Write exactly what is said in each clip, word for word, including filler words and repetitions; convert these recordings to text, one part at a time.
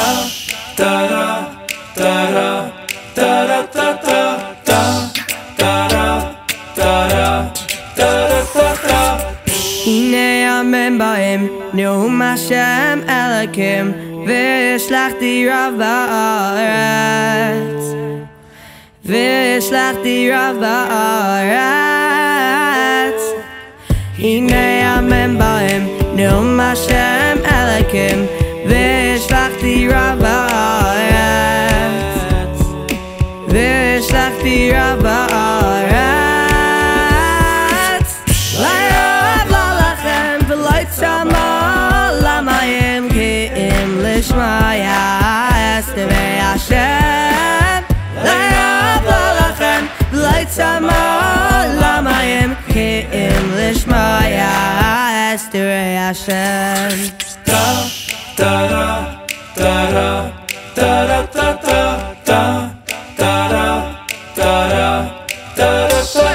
הנה ימים באים, נאום השם אלוקים, והשלחתי רב בארץ, והשלחתי רב בארץ. הנה ימים באים, נאום השם אלוקים, והשלחתי רב בארץ, והשלחתי רב בארץ. למים כי אם לשמיה אסתרי השם, ליבוא לכם ולא צמא. למים כי אם לשמיה אסתרי השם. טה טה טה טה טה טה טה טה טה טה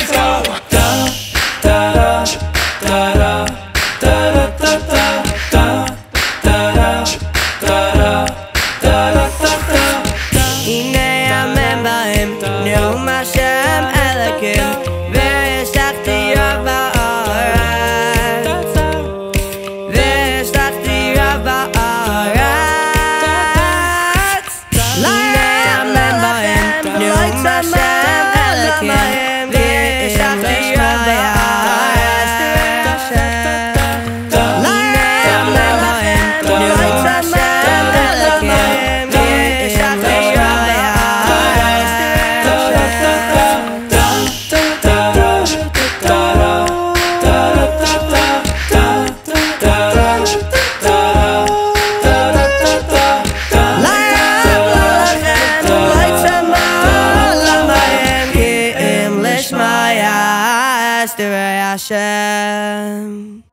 נאום השם אלוקים, והשלחתי רב בארץ, והשלחתי רב בארץ. לימים בהם נאום השם אלוקים, והשלחתי רב בארץ. לימים בהם נאום השם אלוקים, והשלחתי רב Hashem.